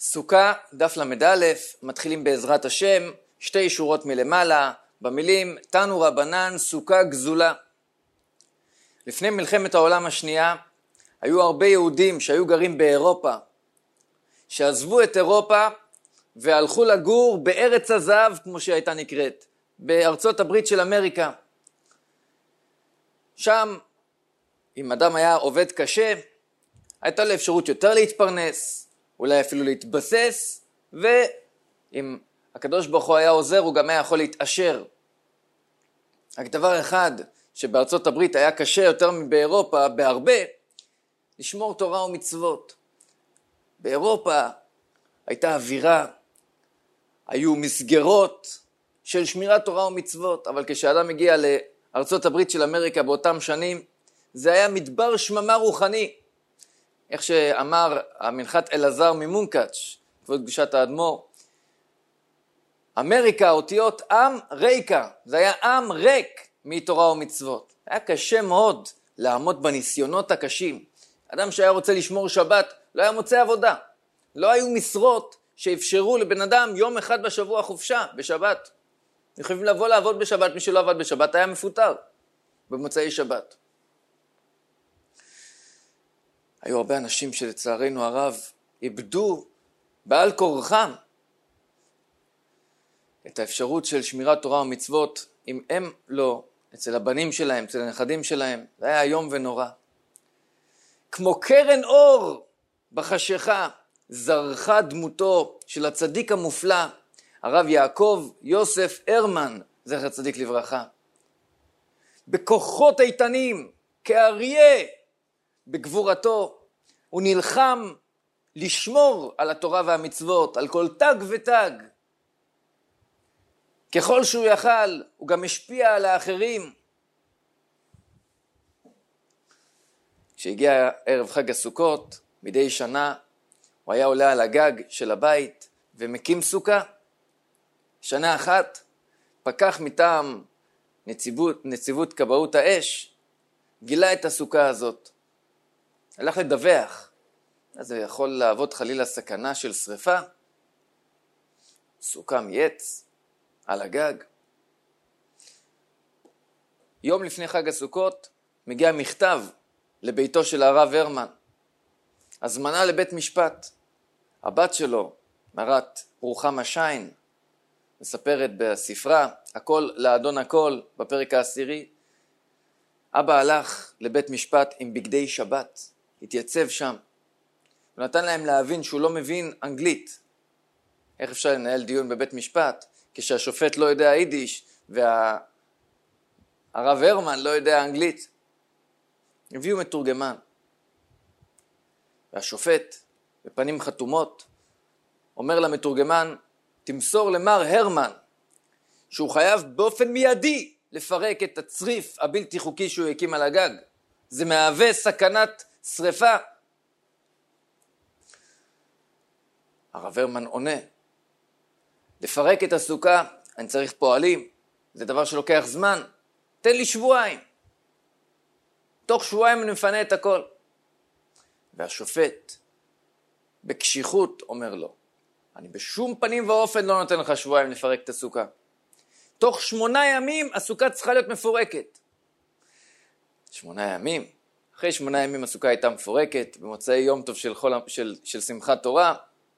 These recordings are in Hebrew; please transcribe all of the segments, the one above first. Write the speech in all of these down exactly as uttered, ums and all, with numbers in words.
סוכה, דף למד א', מתחילים בעזרת השם, שתי שורות מלמעלה, במילים תנו רבנן סוכה גזולה. לפני מלחמת העולם השנייה, היו הרבה יהודים שהיו גרים באירופה, שעזבו את אירופה והלכו לגור בארץ הזהב, כמו שהייתה נקראת, בארצות הברית של אמריקה. שם, אם אדם היה עובד קשה, הייתה לו אפשרות יותר להתפרנס, אולי אפילו להתבסס, ואם הקדוש ברוך הוא היה עוזר, הוא גם היה יכול להתעשר. רק דבר אחד שבארצות הברית היה קשה יותר מבאירופה, בהרבה, לשמור תורה ומצוות. באירופה הייתה אווירה, היו מסגרות של שמירת תורה ומצוות, אבל כשאדם הגיע לארצות הברית של אמריקה באותם שנים, זה היה מדבר שממה רוחני. איך שאמר המנחת אלעזר ממונקאץ', כבוד קדושת האדמו"ר, אמריקה, אותיות עם ריקה, זה היה עם ריק מתורה ומצוות. היה קשה מאוד לעמוד בניסיונות הקשים. אדם שהיה רוצה לשמור שבת לא היה מוצא עבודה. לא היו משרות שאפשרו לבן אדם יום אחד בשבוע חופשה בשבת. יכולים לבוא לעבוד בשבת, מי שלא עבד בשבת היה מפוטר במוצאי שבת. היו הרבה אנשים שלצערנו הרב איבדו בעל כורחם את האפשרות של שמירת תורה ומצוות, אם הם לא, אצל הבנים שלהם, אצל הנכדים שלהם. זה היה איום ונורא. כמו קרן אור בחשיכה זרחה דמותו של הצדיק המופלא, הרב יעקב יוסף הרמן, זכר צדיק לברכה. בכוחות איתנים, כאריה, בגבורתו, הוא נלחם לשמור על התורה והמצוות, על כל תג ותג. ככל שהוא יכל, הוא גם השפיע על האחרים. כשהגיע ערב חג הסוכות, מדי שנה, הוא היה עולה על הגג של הבית ומקים סוכה. שנה אחת, פקח מטעם נציבות, נציבות כבאות האש, גילה את הסוכה הזאת. הלך לדווח, אז זה יכול להוות חלילה סכנה של שריפה. סוכה מעץ על הגג. יום לפני חג הסוכות מגיע מכתב לביתו של הרב הרמן. הזמנה לבית משפט. הבת שלו, מרת רוחמה שיין, מספרת בספרה, הכל לאדון הכל, בפרק העשירי. אבא הלך לבית משפט עם בגדי שבת. התייצב שם, הוא נתן להם להבין שהוא לא מבין אנגלית. איך אפשר לנהל דיון בבית משפט כשהשופט לא יודע יידיש והרב הרמן לא יודע אנגלית? הביאו מתורגמן, והשופט בפנים חתומות אומר למתורגמן, תמסור למר הרמן שהוא חייב באופן מיידי לפרק את הצריף הבלתי חוקי שהוא הקים על הגג. זה מהווה סכנת שריפה. הרב הרמן עונה, לפרק את הסוכה אני צריך פועלים, זה דבר שלוקח זמן, תן לי שבועיים, תוך שבועיים אני מפנה את הכל. והשופט בקשיחות אומר לו, אני בשום פנים ואופן לא נותן לך שבועיים לפרק את הסוכה, תוך שמונה ימים הסוכה צריכה להיות מפורקת. שמונה ימים, אחרי שמונה ימים הסוכה הייתה מפורקת, במוצאי יום טוב של, חול, של, של שמחת תורה.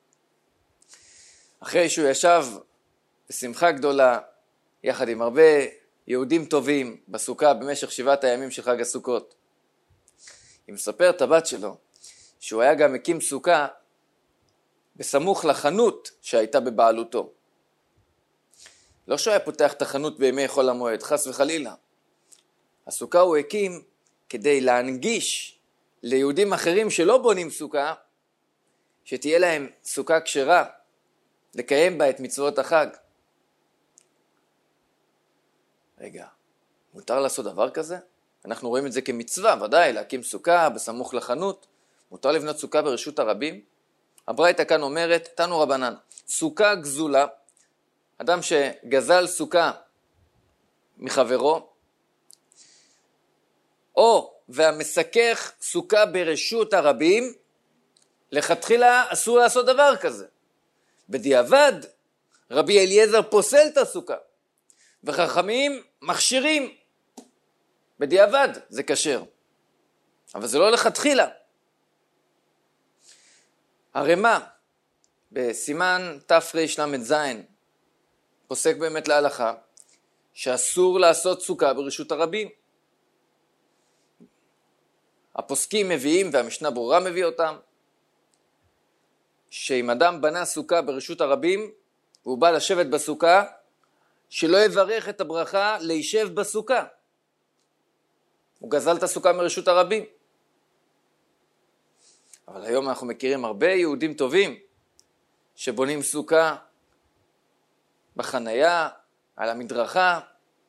אחרי שהוא ישב בשמחה גדולה, יחד עם הרבה יהודים טובים בסוכה במשך שבעת הימים של חג הסוכות. היא מספרת הבת שלו, שהוא היה גם מקים סוכה בסמוך לחנות שהייתה בבעלותו. לא שהוא היה פותח את החנות בימי חול המועד, חס וחלילה. הסוכה הוא הקים כדי להנגיש ליהודים אחרים שלא בונים סוכה, שתהיה להם סוכה כשרה, לקיים בה את מצוות החג. רגע, מותר לעשות דבר כזה? אנחנו רואים את זה כמצווה, ודאי, להקים סוכה בסמוך לחנות. מותר לבנות סוכה ברשות הרבים? הברייתא כאן אומרת, תנו רבנן, סוכה גזולה, אדם שגזל סוכה מחברו, או והמסכך סוכה ברשות הרבים, לכתחילה אסור לעשות דבר כזה. בדיעבד, רבי אליעזר פוסל את הסוכה, וחכמים מכשירים. בדיעבד זה כשר, אבל זה לא לכתחילה. הרמ"א בסימן תרל"ז פוסק באמת להלכה שאסור לעשות סוכה ברשות הרבים. הפוסקים מביאים, והמשנה ברורה מביא אותם, שאם אדם בנה סוכה ברשות הרבים והוא בא לשבת בסוכה, שלא יברך את הברכה להישב בסוכה. הוא גזל את הסוכה מרשות הרבים. אבל היום אנחנו מכירים הרבה יהודים טובים שבונים סוכה בחנייה, על המדרכה,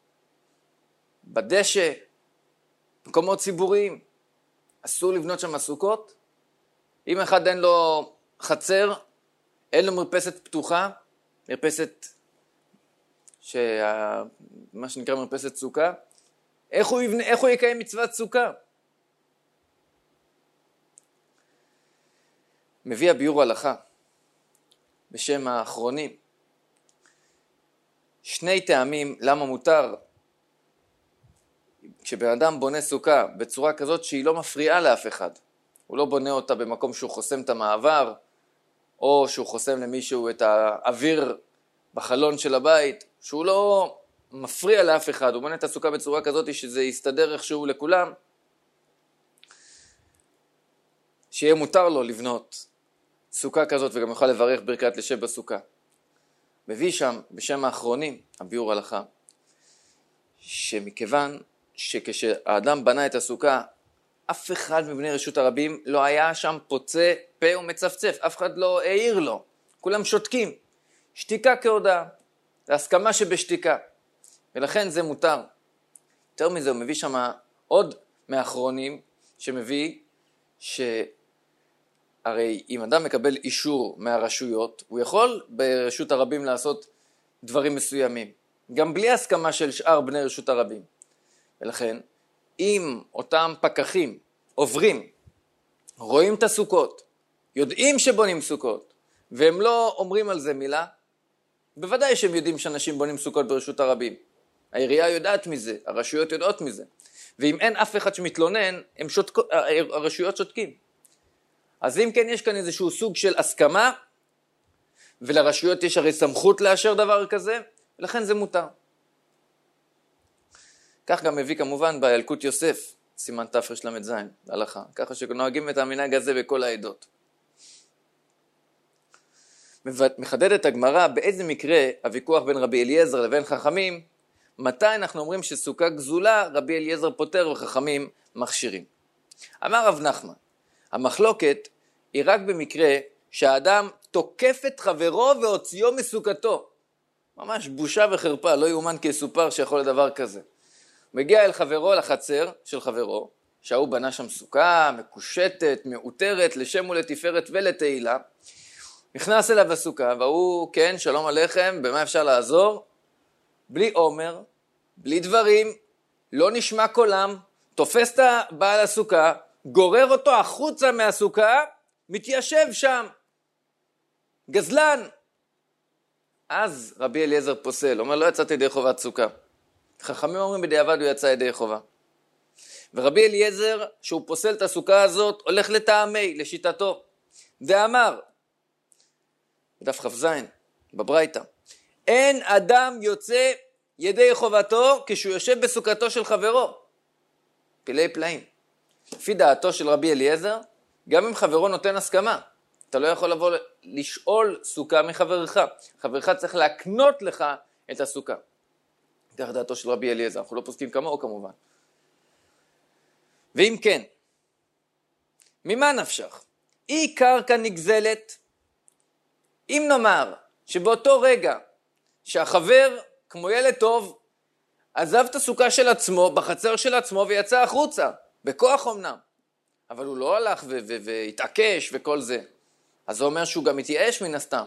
בדשא, מקומות ציבוריים. אסור לבנות שם סוכות. אם אחד אין לו חצר, אין לו מרפסת פתוחה, מרפסת, שה... מה שנקרא מרפסת סוכה, איך הוא, יבנה, איך הוא יקיים מצוות סוכה? מביא הביאור הלכה בשם האחרונים שני טעמים למה מותר כשבן אדם בונה סוכה בצורה כזאת שהיא לא מפריעה לאף אחד. הוא לא בונה אותה במקום שהוא חוסם את המעבר, או שהוא חוסם למישהו את האוויר בחלון של הבית, שהוא לא מפריע לאף אחד. הוא בונה את הסוכה בצורה כזאת שזה יסתדר איכשהו לכולם, שיהיה מותר לו לבנות סוכה כזאת וגם יוכל לברך ברכת לשב בסוכה. מביא שם בשם האחרונים הביאור הלכה שמכיוון שכשהאדם בנה את הסוכה, אף אחד מבני רשות הרבים לא היה שם פוצה פה ומצפצף, אף אחד לא העיר לו, כולם שותקים, שתיקה כהודעה, זה הסכמה שבשתיקה, ולכן זה מותר. יותר מזה הוא מביא שם עוד מאחרונים שמביא שהרי אם אדם מקבל אישור מהרשויות, הוא יכול ברשות הרבים לעשות דברים מסוימים, גם בלי הסכמה של שאר בני רשות הרבים. ולכן, אם אותם פקחים עוברים, רואים את הסוכות, יודעים שבונים סוכות, והם לא אומרים על זה מילה, בוודאי שהם יודעים שאנשים בונים סוכות ברשות הרבים. העירייה יודעת מזה, הרשויות יודעות מזה. ואם אין אף אחד שמתלונן, הם שותק... הרשויות שותקים. אז אם כן, יש כאן איזשהו סוג של הסכמה, ולרשויות יש הרי סמכות לאשר דבר כזה, ולכן זה מותר. כך גם מביא כמובן בילקוט יוסף, סימן תרל"ז, להלכה. ככה שנוהגים את המנהג הזה בכל העדות. מחדדת הגמרא באיזה מקרה הוויכוח בין רבי אליעזר לבין חכמים, מתי אנחנו אומרים שסוכה גזולה רבי אליעזר פותר וחכמים מכשירים. אמר רב נחמן, המחלוקת היא רק במקרה שהאדם תוקף את חברו והוציאו מסוכתו. ממש בושה וחרפה, לא יאומן כי יסופר שיכול לדבר כזה. מגיע אל חברו לחצר של חברו, שהוא בנה שם סוכה מקושטת, מאותרת, לשם ולתפארת ולתהילה. נכנס אליו הסוכה, והוא, כן, שלום עליכם, במה אפשר לעזור? בלי עומר, בלי דברים, לא נשמע קולם, תופס את בעל הסוכה, גורר אותו החוצה מהסוכה, מתיישב שם. גזלן. אז רבי אליעזר פוסל, אומר, לא יצאתי ידי חובת סוכה. חכמים אומרים בדיעבד הוא יצא ידי חובה. ורבי אליעזר, שהוא פוסל את הסוכה הזאת, הולך לטעמי, לשיטתו. ואמר, בדף כ"ז, בברייתא, אין אדם יוצא ידי חובתו כשהוא יושב בסוכתו של חברו. פלאי פלאים. לפי דעתו של רבי אליעזר, גם אם חברו נותן הסכמה, אתה לא יכול לבוא לשאול סוכה מחברך. חברך צריך להקנות לך את הסוכה. כך דעתו של רבי אליעזר, אנחנו לא פוסקים כמוהו כמובן. ואם כן, ממה נפשך? אי קרקע נגזלת, אם נאמר שבאותו רגע שהחבר כמו ילד טוב עזב את הסוכה של עצמו בחצר של עצמו ויצא החוצה, בכוח אמנם, אבל הוא לא הלך ו- ו- והתעקש וכל זה, אז זה אומר שהוא גם מתייאש מן הסתם.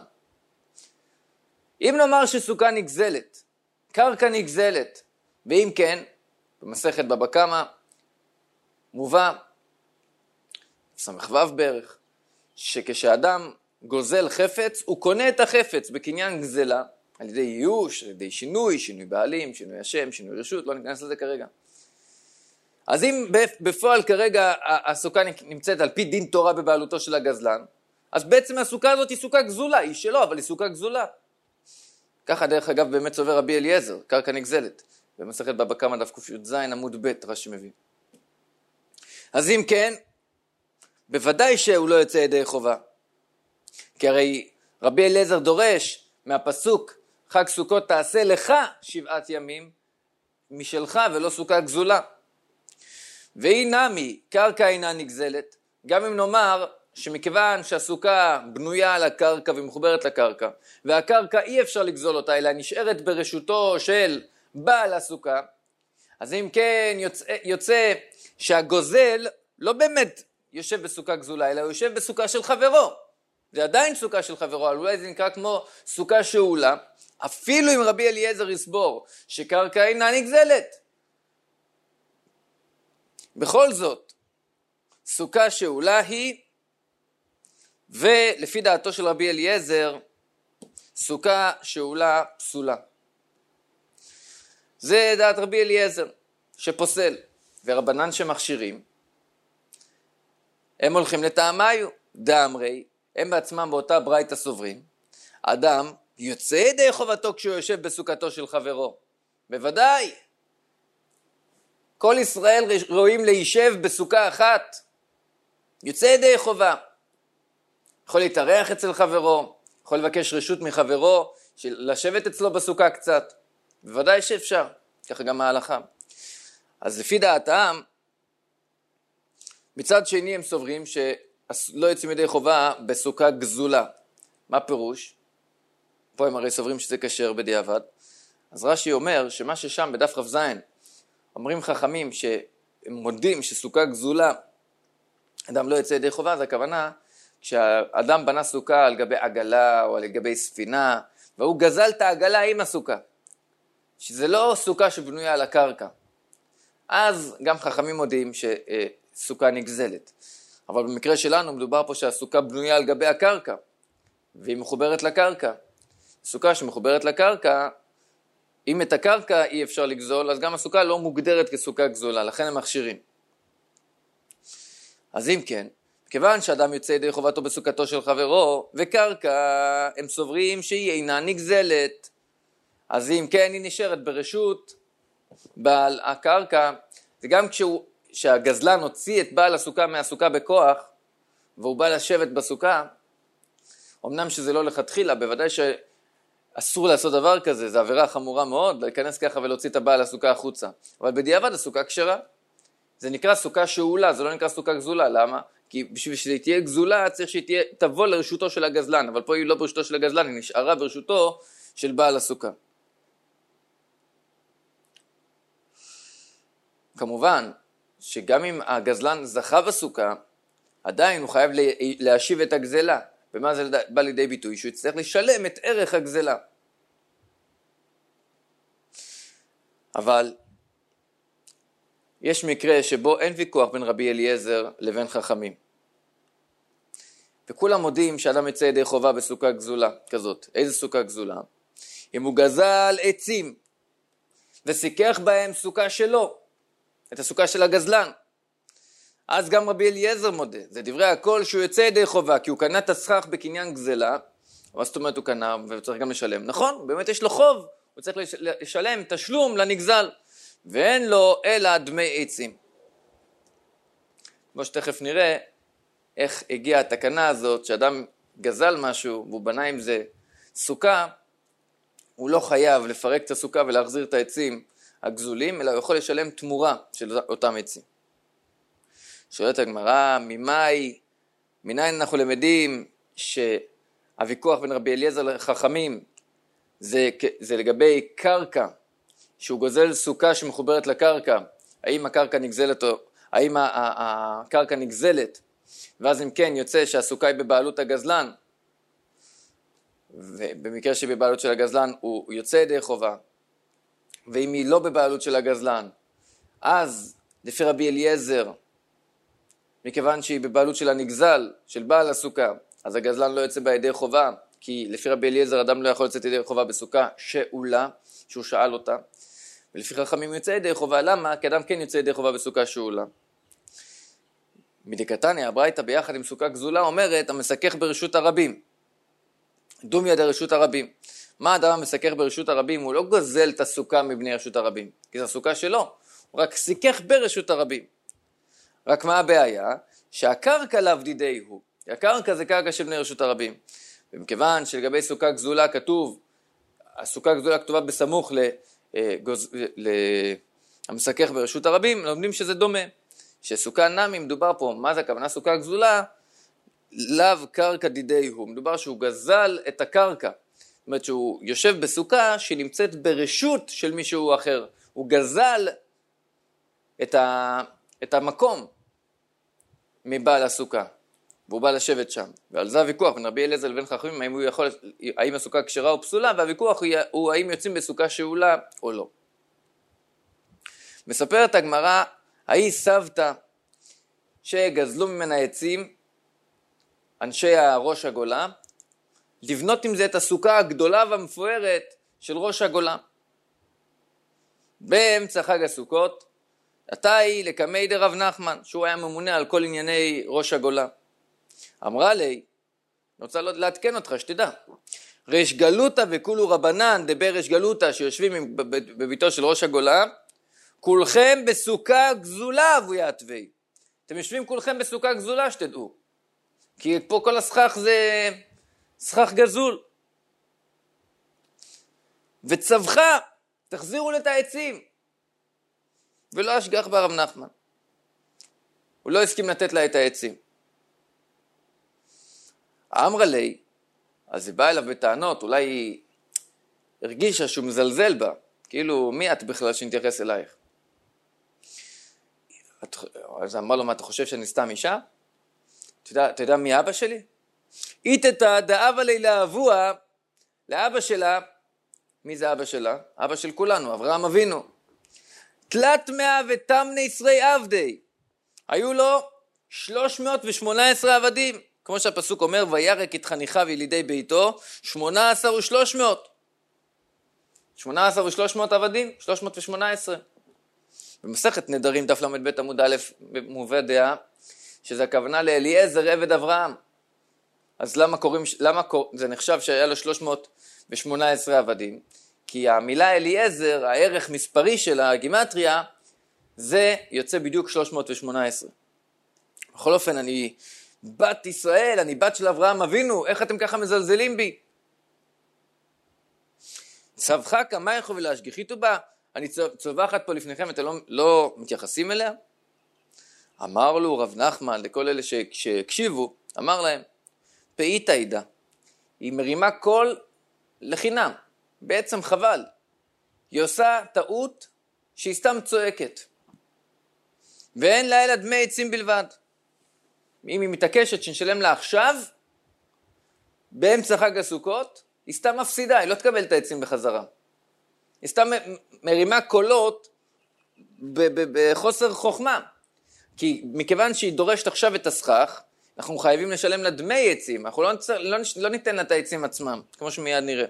אם נאמר שסוכה נגזלת, קרקע נגזלת, ואם כן, במסכת בבא קמא מובא, סמך ו' בערך, שכשאדם גוזל חפץ, הוא קונה את החפץ בקניין גזלה, על ידי איוש, על ידי שינוי, שינוי בעלים, שינוי השם, שינוי רשות, לא ניכנס לזה כרגע. אז אם בפועל כרגע הסוכה נמצאת על פי דין תורה בבעלותו של הגזלן, אז בעצם הסוכה הזאת היא סוכה גזולה, היא שלו, אבל היא סוכה גזולה. ככה דרך אגב באמת סובר רבי אליעזר, קרקע נגזלת, במסכת בבא קמא דף ק"ז עמוד ב' רש"י מביא. אז אם כן, בוודאי שהוא לא יוצא ידי חובה. כי הרי רבי אליעזר דורש מהפסוק חג סוכות תעשה לך שבעת ימים משלך ולא סוכה גזולה. והיא נמי, קרקע אינה נגזלת, גם אם נאמר שמכיוון שהסוכה בנויה על הקרקע ומחוברת לקרקע, והקרקע אי אפשר לגזול אותה, אלא נשארת ברשותו של בעל הסוכה, אז אם כן יוצא, יוצא שהגוזל לא באמת יושב בסוכה גזולה, אלא הוא יושב בסוכה של חברו. זה עדיין סוכה של חברו, אבל אולי זה נקרא כמו סוכה שאולה, אפילו אם רבי אליעזר יסבור שקרקע אינה נגזלת. בכל זאת, סוכה שאולה היא, ולפי דעתו של רבי אליעזר, סוכה שאולה פסולה. זה דעת רבי אליעזר שפוסל, ורבנן שמכשירים, הם הולכים לטעמיו, דאמרי, הם בעצמם באותה ברייתא סוברים, אדם יוצא ידי חובתו כשהוא יושב בסוכתו של חברו. בוודאי, כל ישראל רואים להישב בסוכה אחת, יוצא ידי חובה. יכול להתארח אצל חברו, יכול לבקש רשות מחברו, לשבת אצלו בסוכה קצת. בוודאי שאפשר, ככה גם ההלכה. אז לפי דעתם, מצד שני הם סוברים שלא יוצאים ידי חובה בסוכה גזולה. מה פירוש? פה הם הרי סוברים שזה כשר בדיעבד. אז רש"י אומר שמה ששם בדף רב זין, אומרים חכמים שהם מודים שסוכה גזולה, אדם לא יוצא ידי חובה, זה הכוונה, כשאדם בנה סוכה על גבי עגלה או על גבי ספינה, והוא גזל את העגלה עם הסוכה, שזה לא סוכה שבנויה על הקרקע. אז גם חכמים מודים שסוכה נגזלת. אבל במקרה שלנו מדובר פה שהסוכה בנויה על גבי הקרקע, והיא מחוברת לקרקע. סוכה שמחוברת לקרקע, אם את הקרקע אי אפשר לגזול, אז גם הסוכה לא מוגדרת כסוכה גזולה, לכן הם מכשירים. אז אם כן, כיוון שאדם יוצא ידי חובתו בסוכתו של חברו, וקרקע הם סוברים שהיא אינה נגזלת, אז אם כן היא נשארת ברשות בעל הקרקע, וגם כשהגזלן הוציא את בעל הסוכה מהסוכה בכוח, והוא בא לשבת בסוכה, אמנם שזה לא לכתחילה, בוודאי שאסור לעשות דבר כזה, זה עבירה חמורה מאוד, להיכנס ככה ולהוציא את הבעל הסוכה החוצה, אבל בדיעבד הסוכה כשרה. זה נקרא סוכה שאולה, זה לא נקרא סוכה גזולה, למה? כי בשביל שהיא תהיה גזולה צריך שהיא תהיה, תבוא לרשותו של הגזלן, אבל פה היא לא ברשותו של הגזלן, היא נשארה ברשותו של בעל הסוכה. כמובן שגם אם הגזלן זכה בסוכה, עדיין הוא חייב להשיב את הגזלה. ומה זה בא לידי ביטוי? שהוא יצטרך לשלם את ערך הגזלה. אבל יש מקרה שבו אין ויכוח בין רבי אליעזר לבין חכמים. וכולם מודים שאדם יצא ידי חובה בסוכה גזולה כזאת. איזה סוכה גזולה? אם הוא גזל עצים וסיכך בהם סוכה שלו, את הסוכה של הגזלן, אז גם רבי אליעזר מודה, זה דברי הכל שהוא יוצא ידי חובה, כי הוא קנה את הסכך בקניין גזלה, אבל זאת אומרת הוא קנה וצריך גם לשלם. נכון, באמת יש לו חוב, הוא צריך לשלם תשלום לנגזל, ואין לו אלא דמי עצים. כמו שתכף נראה איך הגיעה התקנה הזאת, שאדם גזל משהו והוא בנה עם זה סוכה, הוא לא חייב לפרק את הסוכה ולהחזיר את העצים הגזולים, אלא הוא יכול לשלם תמורה של אותם עצים. שואלת הגמרא, ממאי, מניין אנחנו למדים שהוויכוח בין רבי אליעזר לחכמים זה, זה לגבי קרקע, שהוא גוזל סוכה שמחוברת לקרקע, האם הקרקע נגזלת או האם הקרקע נגזלת, ואז אם כן יוצא שהסוכה היא בבעלות הגזלן, ובמקרה שבבעלות של הגזלן הוא יוצא ידי חובה, ואם היא לא בבעלות של הגזלן, אז לפי רבי אליעזר מכיוון שהיא בבעלות של הנגזל, של בעל הסוכה, אז הגזלן לא יוצא בידי חובה, כי לפי רבי אליעזר אדם לא יכול לצאת ידי חובה בסוכה שאולה, שהוא שאל אותה, ולפי חכמים יוצא ידי חובה, למה? כי אדם כן יוצא ידי חובה בסוכה שאולה. מדקתניא, הברייתא ביחד עם סוכה גזולה אומרת, המסכך ברשות הרבים. דום יד רשות הרבים. מה האדם המסכך ברשות הרבים? הוא לא גוזל את הסוכה מבני רשות הרבים, כי זו הסוכה שלו, הוא רק סיכך ברשות הרבים. רק מה הבעיה? שהקרקע לאו דידי הוא. הקרקע זה קרקע של בני רשות הרבים. ומכיוון שלגבי סוכה גזולה כתוב, הסוכה גזולה כתובה בסמוך למסכך ברשות הרבים, לומדים שזה דומה. שסוכה נמי מדובר פה, מה זה הכוונה סוכה גזולה? לאו קרקע דידי הוא. מדובר שהוא גזל את הקרקע. זאת אומרת שהוא יושב בסוכה שנמצאת ברשות של מישהו אחר. הוא גזל את, ה... את המקום מבעל הסוכה. והוא בא לשבת שם. ועל זה הוויכוח בין רבי אליעזר לבין חכמים, האם, הוא יכול... האם הסוכה כשרה או פסולה, והוויכוח הוא האם יוצאים בסוכה שאולה או לא. מספרת הגמרא, ההיא סבתא שגזלו ממנה עצים, אנשי הראש הגולה, לבנות עם זה את הסוכה הגדולה והמפוארת של ראש הגולה. באמצע חג הסוכות, עתה היא לקמי דרב נחמן, שהוא היה ממונה על כל ענייני ראש הגולה. אמרה לי, אני רוצה להתקן אותך, שתדע, ריש גלותה וכולו רבנן דבר ריש גלותה שיושבים בביתו של ראש הגולה, כולכם בסוכה גזולה אבו יעטווי. אתם יושבים כולכם בסוכה גזולה שתדעו. כי פה כל הסכך זה סכך גזול. וצווחה, תחזירו את העצים. ולא אשגח ברב נחמן. הוא לא הסכים לתת לה את העצים. אמרה לי, אז היא באה אליו בטענות, אולי היא הרגישה שהוא מזלזל בה. כאילו, מי את בכלל שנתייחס אלייך? אז אמר לו, מה אתה חושב שאני סתם אישה? אתה יודע, אתה יודע מי אבא שלי? איתתה דאבה לי לאבוה, לאבא שלה, מי זה אבא שלה? אבא של כולנו, אברהם אבינו. תלת מאה ותמני עשרי עבדי. היו לו שלוש מאות ושמונה עשרה עבדים. כמו שהפסוק אומר, וירק את חניכיו ילידי ביתו, שמונה עשר ושלוש מאות. שמונה עשר ושלוש מאות עבדים, שלוש מאות ושמונה עשרה. במסכת נדרים דף למד ב' עמוד א' מובא דעה, שזה הכוונה לאליעזר עבד אברהם. אז למה קוראים, למה זה נחשב שהיה לו שלוש מאות ושמונה עשרה עבדים? כי המילה אליעזר, הערך מספרי של הגימטריה, זה יוצא בדיוק שלוש מאות ושמונה עשרה. בכל אופן, אני בת ישראל, אני בת של אברהם אבינו, איך אתם ככה מזלזלים בי? צווחך כמה יכול ולהשגיחית בה, אני צווחת פה לפניכם, אתם לא, לא מתייחסים אליה? אמר לו רב נחמן, לכל אלה שהקשיבו, אמר להם, פעית עידה, היא מרימה קול לחינם, בעצם חבל, היא עושה טעות שהיא סתם צועקת, ואין לה אלא דמי עצים בלבד. אם היא מתעקשת שנשלם לה עכשיו, באמצע חג הסוכות, היא סתם מפסידה, היא לא תקבל את העצים בחזרה. היא סתם מרימה קולות בחוסר חוכמה. כי מכיוון שהיא דורשת עכשיו את הסכך, אנחנו חייבים לשלם לה דמי עצים, אנחנו לא, נצר, לא, לא ניתן לה את העצים עצמם, כמו שמיד נראה.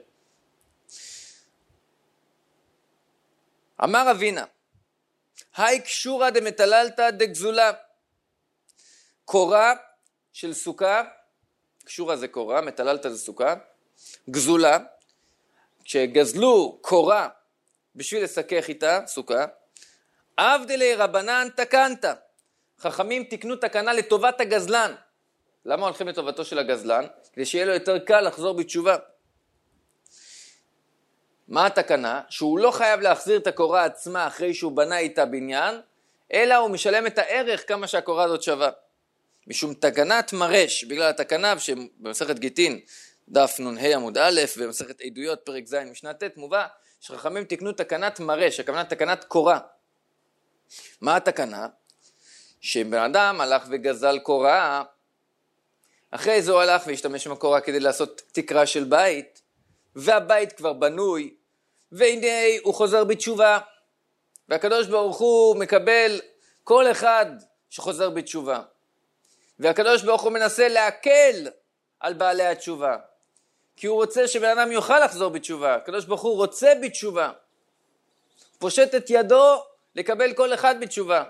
אמר אבינה, היי קשורה דמטללתא דגזולה, קורה של סוכה, קשורה זה קורה, מטללתא זה סוכה, גזולה, כשגזלו קורה בשביל לסכך איתה, סוכה, עבדלי רבנן תקנת, חכמים תקנו תקנה לטובת הגזלן. למה הולכים לטובתו של הגזלן? כדי שיהיה לו יותר קל לחזור בתשובה. מה התקנה? שהוא לא חייב להחזיר את הקורה עצמה אחרי שהוא בנה איתה בניין, אלא הוא משלם את הערך כמה שהקורה הזאת שווה. משום תקנת מרש, בגלל התקנה שבמסכת גיטין, דף נ"ה עמוד א', ובמסכת עדויות פרק ז' משנה ט' מובא, שחכמים תקנו תקנת מרש, הכוונה תקנת קורה. מה התקנה? שבן אדם הלך וגזל קורה, אחרי זה הוא הלך והשתמש עם הקורה כדי לעשות תקרה של בית, והבית כבר בנוי, והנה הוא חוזר בתשובה, והקדוש ברוך הוא מקבל כל אחד שחוזר בתשובה. והקדוש ברוך הוא מנסה להקל על בעלי התשובה, כי הוא רוצה שבן אדם יוכל לחזור בתשובה. הקדוש ברוך הוא רוצה בתשובה, פושט את ידו לקבל כל אחד בתשובה.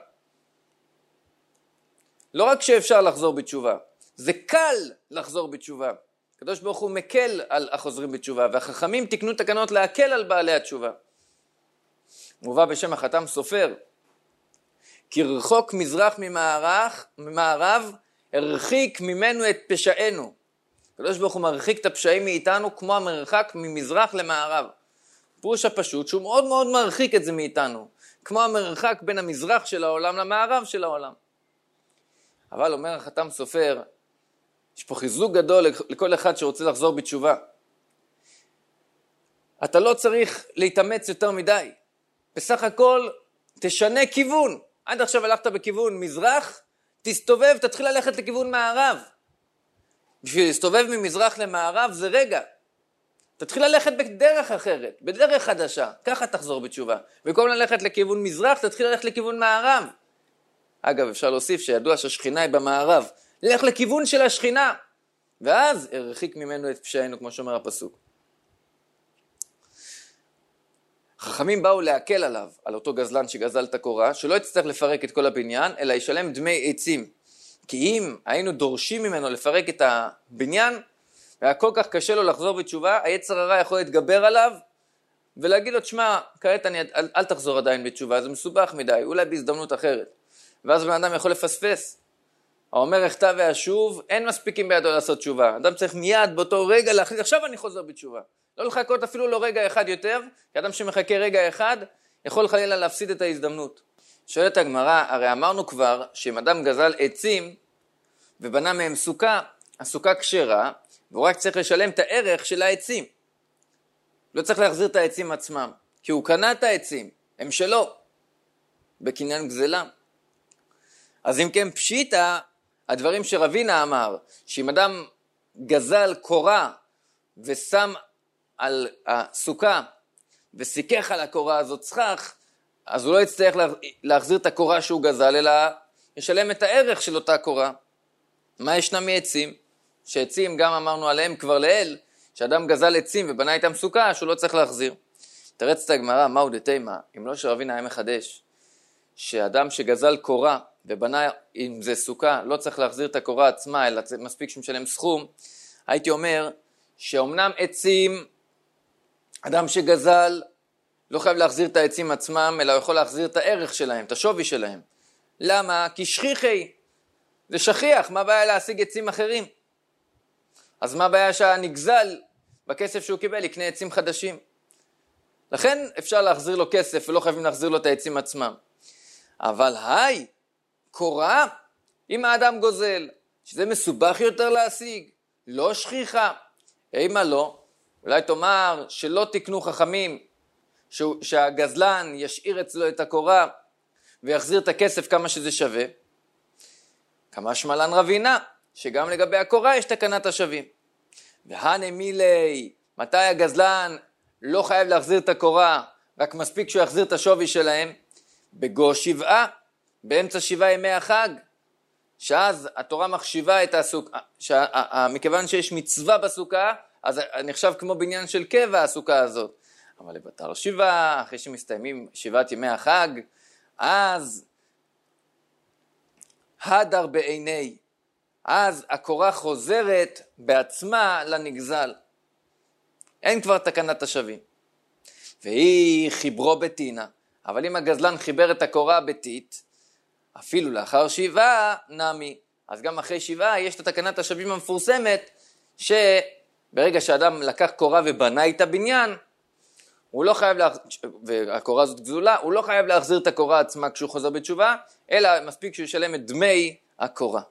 לא רק שאפשר לחזור בתשובה, זה קל לחזור בתשובה. הקדוש ברוך הוא מקל על החוזרים בתשובה, והחכמים תקנו תקנות להקל על בעלי התשובה. מובא בשם החתם סופר, כי רחוק מזרח ממערב, ממערב הרחיק ממנו את פשענו. הקדוש ברוך הוא מרחיק את הפשעים מאיתנו כמו המרחק ממזרח למערב. פירוש הפשוט שהוא מאוד מאוד מרחיק את זה מאיתנו, כמו המרחק בין המזרח של העולם למערב של העולם. אבל אומר החתם סופר, יש פה חיזוק גדול לכל אחד שרוצה לחזור בתשובה. אתה לא צריך להתאמץ יותר מדי. בסך הכל תשנה כיוון. עד עכשיו הלכת בכיוון מזרח, תסתובב, תתחיל ללכת לכיוון מערב. בשביל להסתובב ממזרח למערב זה רגע. תתחיל ללכת בדרך אחרת, בדרך חדשה. ככה תחזור בתשובה. במקום ללכת לכיוון מזרח, תתחיל ללכת לכיוון מערב. אגב, אפשר להוסיף שידוע שהשכינה היא במערב. לך לכיוון של השכינה, ואז הרחיק ממנו את פשענו, כמו שאומר הפסוק. חכמים באו להקל עליו, על אותו גזלן שגזל את הקורה, שלא יצטרך לפרק את כל הבניין, אלא ישלם דמי עצים. כי אם היינו דורשים ממנו לפרק את הבניין, והיה כל כך קשה לו לחזור בתשובה, היצר הרע יכול להתגבר עליו, ולהגיד לו, תשמע, כעת אני, אל, אל תחזור עדיין בתשובה, זה מסובך מדי, אולי בהזדמנות אחרת. ואז בן אדם יכול לפספס. האומר אחטא ואשוב, אין מספיקים בידו לעשות תשובה. אדם צריך מיד באותו רגע להחליט, עכשיו אני חוזר בתשובה. לא לחכות אפילו לא רגע אחד יותר, כי אדם שמחכה רגע אחד, יכול חלילה להפסיד את ההזדמנות. שואלת הגמרא, הרי אמרנו כבר, שאם אדם גזל עצים, ובנה מהם סוכה, הסוכה כשרה, והוא רק צריך לשלם את הערך של העצים. לא צריך להחזיר את העצים עצמם, כי הוא קנה את העצים, הם שלו, בקניין גזלה. אז אם כן פשיטה, הדברים שרבינה אמר, שאם אדם גזל קורה ושם על הסוכה וסיכך על הקורה הזאת סכך, אז הוא לא יצטרך להחזיר את הקורה שהוא גזל, אלא ישלם את הערך של אותה קורה. מה ישנה מעצים? שעצים גם אמרנו עליהם כבר לאל, שאדם גזל עצים ובנה איתם סוכה, שהוא לא צריך להחזיר. תרץ את הגמרא, מהו דתימה? אם לא שרבינה היה מחדש, שאדם שגזל קורה ובנה אם זה סוכה, לא צריך להחזיר את הקורה עצמה, אלא מספיק שמשלם סכום, הייתי אומר שאומנם עצים, אדם שגזל לא חייב להחזיר את העצים עצמם, אלא יכול להחזיר את הערך שלהם, את השווי שלהם. למה? כי שכיחי, זה שכיח, מה הבעיה להשיג עצים אחרים? אז מה הבעיה שהנגזל בכסף שהוא קיבל יקנה עצים חדשים? לכן אפשר להחזיר לו כסף ולא חייבים להחזיר לו את העצים עצמם. אבל היי, קורה, אם האדם גוזל, שזה מסובך יותר להשיג, לא שכיחה, אימה לא, אולי תאמר שלא תקנו חכמים, שהגזלן ישאיר אצלו את הקורה, ויחזיר את הכסף כמה שזה שווה, כמה שמלן רבינה, שגם לגבי הקורה יש תקנת השווים. והנה מילי, מתי הגזלן לא חייב להחזיר את הקורה, רק מספיק שהוא יחזיר את השווי שלהם, בגו שבעה, באמצע שבעה ימי החג, שאז התורה מחשיבה את הסוכה, מכיוון שיש מצווה בסוכה, אז נחשב כמו בניין של קבע הסוכה הזאת. אבל לבטל שבעה, אחרי שמסתיימים שבעת ימי החג, אז הדר בעיני, אז הקורה חוזרת בעצמה לנגזל. אין כבר תקנת השווים. והיא חיברו בטינה, אבל אם הגזלן חיבר את הקורה הביתית, אפילו לאחר שבעה נמי, אז גם אחרי שבעה יש את תקנת השווים המפורסמת, שברגע שאדם לקח קורה ובנה את הבניין, הוא לא חייב להחזיר, והקורה הזאת גזולה, הוא לא חייב להחזיר את הקורה עצמה כשהוא חוזר בתשובה, אלא מספיק שהוא ישלם את דמי הקורה.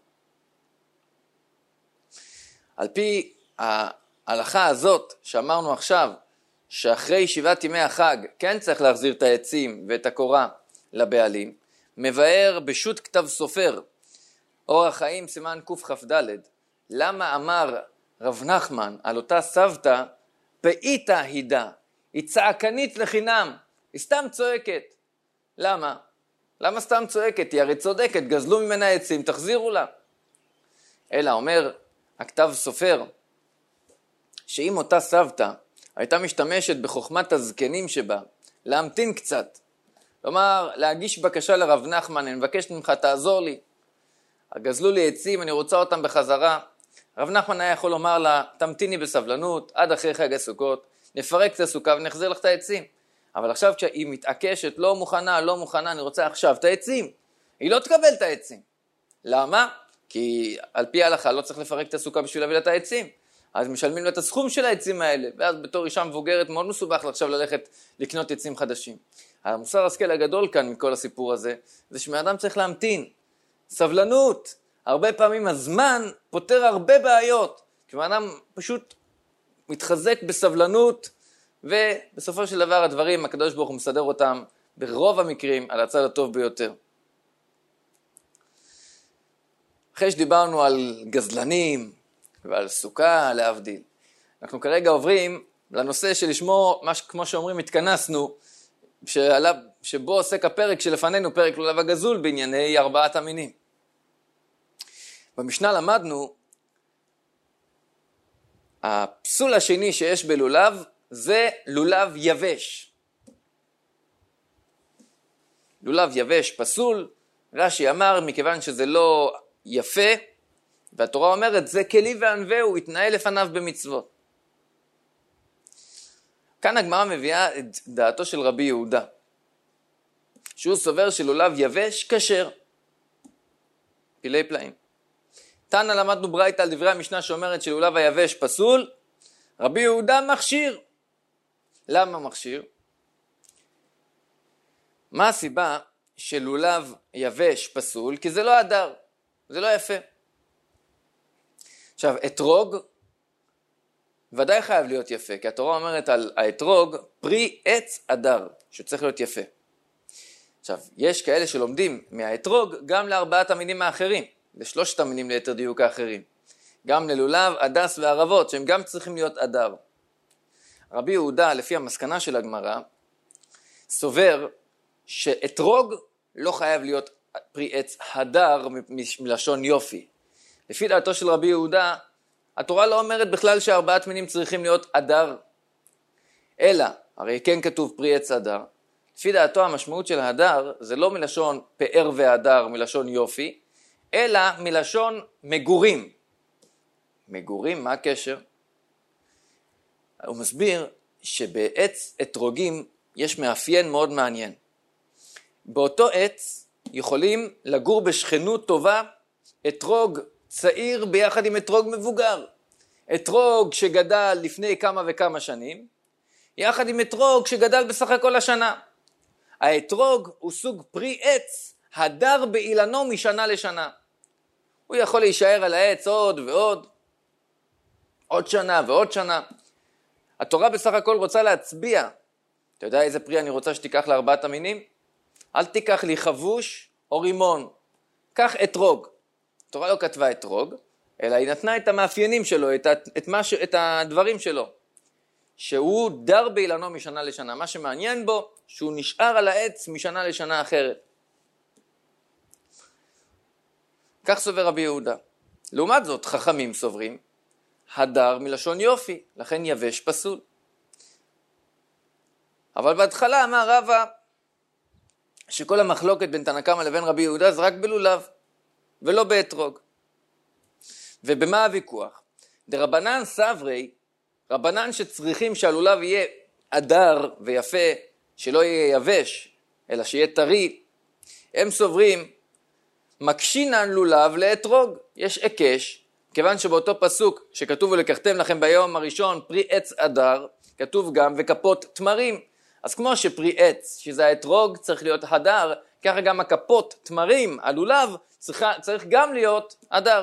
על פי ההלכה הזאת שאמרנו עכשיו, שאחרי שבעת ימי החג כן צריך להחזיר את העצים ואת הקורה לבעלים, מבאר בשו"ת כתב סופר, אורח חיים סימן קכ"ד, למה אמר רב נחמן על אותה סבתא, פאיתא הידה, היא צעקנית לחינם, היא סתם צועקת. למה? למה סתם צועקת? היא הרי צודקת, גזלו ממנה עצים, תחזירו לה. אלא אומר הכתב סופר, שאם אותה סבתא הייתה משתמשת בחוכמת הזקנים שבה, להמתין קצת, כלומר להגיש בקשה לרב נחמן, אני מבקש ממך תעזור לי, גזלו לי עצים, אני רוצה אותם בחזרה, רב נחמן היה יכול לומר לה, תמתיני בסבלנות, עד אחרי חג הסוכות, נפרק את הסוכה ונחזיר לך את העצים. אבל עכשיו כשהיא מתעקשת, לא מוכנה, לא מוכנה, אני רוצה עכשיו את העצים. היא לא תקבל את העצים. למה? כי על פי ההלכה לא צריך לפרק את הסוכה בשביל להביא לה את העצים. אז משלמים לה את הסכום של העצים האלה, ואז בתור אישה מבוגרת מאוד מסובך עכשיו ללכת לקנות עצים חדשים. המוסר השכל הגדול כאן מכל הסיפור הזה, זה שמאדם צריך להמתין. סבלנות. הרבה פעמים הזמן פותר הרבה בעיות. כשאדם פשוט מתחזק בסבלנות, ובסופו של דבר הדברים, הקדוש ברוך הוא מסדר אותם ברוב המקרים על הצד הטוב ביותר. אחרי שדיברנו על גזלנים ועל סוכה להבדיל, אנחנו כרגע עוברים לנושא שלשמו, כמו שאומרים, התכנסנו, שעליו, שבו עוסק הפרק שלפנינו, פרק לולב הגזול בענייני ארבעת המינים. במשנה למדנו, הפסול השני שיש בלולב זה לולב יבש. לולב יבש פסול, רש"י אמר מכיוון שזה לא יפה, והתורה אומרת זה כלי וענווה, הוא יתנהל לפניו במצוות. כאן הגמרא מביאה את דעתו של רבי יהודה, שהוא סובר שלולב יבש כשר. פילי פלאים. תנא למדנו ברייתא על דברי המשנה שאומרת שלולב היבש פסול, רבי יהודה מכשיר. למה מכשיר? מה הסיבה שלולב יבש פסול? כי זה לא הדר, זה לא יפה. עכשיו, אתרוג ודאי חייב להיות יפה, כי התורה אומרת על האתרוג פרי עץ הדר, שצריך להיות יפה. עכשיו, יש כאלה שלומדים מהאתרוג גם לארבעת המינים האחרים, לשלושת המינים ליתר דיוק האחרים. גם ללולב, הדס וערבות, שהם גם צריכים להיות הדר. רבי יהודה, לפי המסקנה של הגמרא, סובר שאתרוג לא חייב להיות פרי עץ הדר מלשון יופי. לפי דעתו של רבי יהודה, התורה לא אומרת בכלל שארבעת מינים צריכים להיות הדר, אלא, הרי כן כתוב פרי עץ הדר, לפי דעתו המשמעות של הדר זה לא מלשון פאר והדר, מלשון יופי, אלא מלשון מגורים. מגורים, מה הקשר? הוא מסביר שבעץ אתרוגים יש מאפיין מאוד מעניין. באותו עץ יכולים לגור בשכנות טובה אתרוג צעיר ביחד עם אתרוג מבוגר. אתרוג שגדל לפני כמה וכמה שנים, יחד עם אתרוג שגדל בסך הכל השנה. האתרוג הוא סוג פרי עץ הדר באילנו משנה לשנה. הוא יכול להישאר על העץ עוד ועוד, עוד שנה ועוד שנה. התורה בסך הכל רוצה להצביע. אתה יודע איזה פרי אני רוצה שתיקח לארבעת המינים? אל תיקח לי חבוש או רימון. קח אתרוג. התורה לא כתבה אתרוג, אלא היא נתנה את המאפיינים שלו, את, את, מה, את הדברים שלו. שהוא דר באילנו משנה לשנה. מה שמעניין בו, שהוא נשאר על העץ משנה לשנה אחרת. כך סובר רבי יהודה. לעומת זאת, חכמים סוברים, הדר מלשון יופי, לכן יבש פסול. אבל בהתחלה אמר רבא, שכל המחלוקת בין תנא קמא לבין רבי יהודה זה רק בלולב, ולא באתרוג. ובמה הוויכוח? דרבנן סברי, רבנן שצריכים שהלולב יהיה הדר ויפה, שלא יהיה יבש, אלא שיהיה טרי, הם סוברים, מקשינן לולב לאתרוג. יש עקש, כיוון שבאותו פסוק שכתוב ולקחתם לכם ביום הראשון פרי עץ הדר, כתוב גם וכפות תמרים. אז כמו שפרי עץ, שזה האתרוג, צריך להיות הדר, ככה גם הכפות תמרים, הלולב, צריך, צריך גם להיות הדר.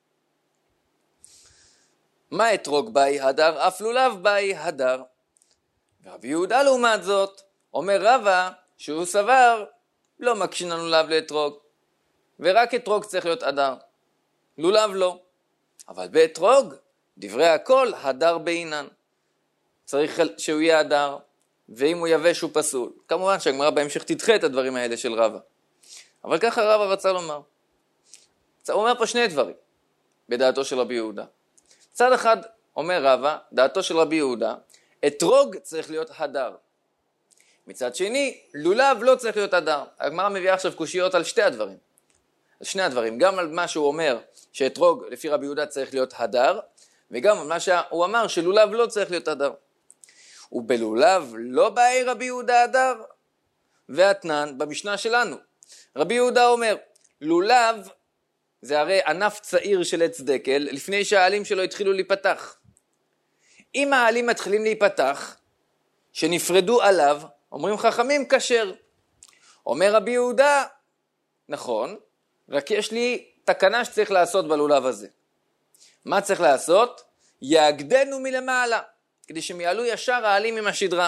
מה אתרוג באי הדר? אף לולב באי הדר. ורבי יהודה לעומת זאת, אומר רבא שהוא סבר, לא מקשין לולב לאתרוג. ורק אתרוג צריך להיות הדר. לולב לא. אבל באתרוג, דברי הכל, הדר בעינן. צריך שהוא יהיה הדר, ואם הוא יבש הוא פסול. כמובן שהגמרא בהמשך תדחה את הדברים האלה של רבא. אבל ככה רבא רצה לומר. הוא אומר פה שני דברים. בדעתו של רבי יהודה. צד אחד אומר רבא, דעתו של רבי יהודה, אתרוג צריך להיות הדר. מצד שני, לולב לא צריך להיות הדר. הגמרא מביאה עכשיו קושיות על שתי הדברים. על שני הדברים, גם על מה שהוא אומר שאתרוג לפי רבי יהודה צריך להיות הדר, וגם על מה שהוא אמר שלולב לא צריך להיות הדר. ובלולב לא באי רבי יהודה הדר, והתנן במשנה שלנו. רבי יהודה אומר, לולב זה הרי ענף צעיר של עץ דקל, לפני שהעלים שלו התחילו להיפתח. אם העלים מתחילים להיפתח, שנפרדו עליו, אומרים חכמים כשר. אומר רבי יהודה, נכון, רק יש לי תקנה שצריך לעשות בלולב הזה. מה צריך לעשות? יאגדנו מלמעלה, כדי שהם יעלו ישר העלים עם השדרה.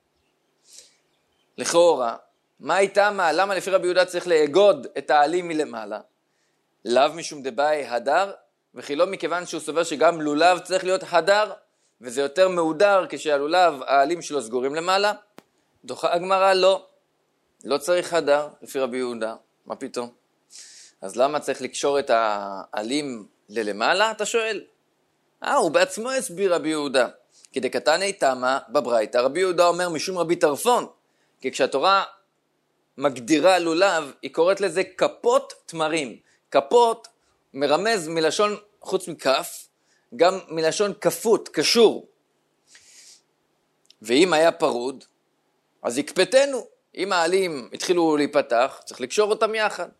לכאורה, מה הייתה מה? למה לפי רבי יהודה צריך לאגוד את העלים מלמעלה? לאו משום דבאי הדר, וכי לא מכיוון שהוא סובר שגם לולב צריך להיות הדר, וזה יותר מהודר כשהלולב העלים שלו סגורים למעלה. דוחה הגמרא לא, לא צריך הדר לפי רבי יהודה, מה פתאום? אז למה צריך לקשור את העלים ללמעלה, אתה שואל? אה, הוא בעצמו הסביר רבי יהודה. כדי קטני תמה בברייתא, רבי יהודה אומר משום רבי טרפון, כי כשהתורה מגדירה לולב, היא קוראת לזה כפות תמרים. כפות מרמז מלשון חוץ מכף, גם מלשון כפות, קשור. ואם היה פרוד, אז יקפתנו. אם העלים התחילו להיפתח, צריך לקשור אותם יחד.